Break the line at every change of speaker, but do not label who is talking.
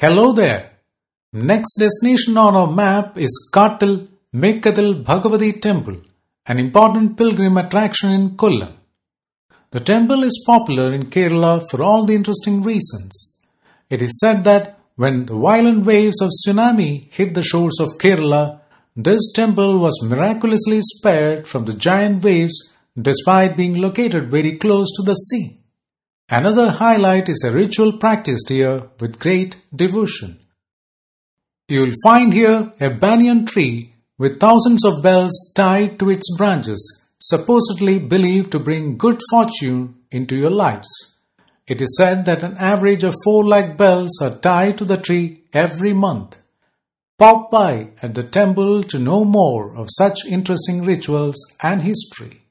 Hello there. Next destination on our map is Kattal Mekkathil Bhagavathi Temple, an important pilgrim attraction in Kollam. The temple is popular in Kerala for all the interesting reasons. It is said that when the violent waves of tsunami hit the shores of Kerala, this temple was miraculously spared from the giant waves despite being located very close to the sea. Another highlight is a ritual practiced here with great devotion. You will find here a banyan tree with thousands of bells tied to its branches, supposedly believed to bring good fortune into your lives. It is said that an average of 4 lakh bells are tied to the tree every month. Pop by at the temple to know more of such interesting rituals and history.